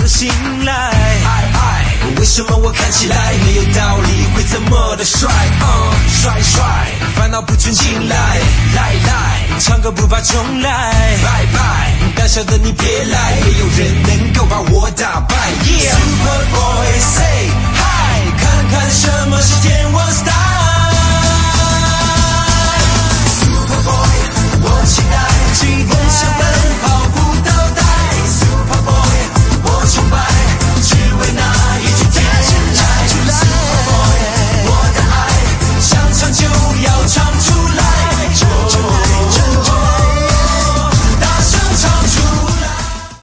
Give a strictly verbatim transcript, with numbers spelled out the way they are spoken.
醒来。爱爱，为什么我看起来没有道理，会这么的帅？嗯，帅帅，烦恼不准进来，来来，唱歌不怕重来，拜拜，胆小的你别来，没有人能够把我打败。Yeah， Superboy say hi， 看看什么是天王 style。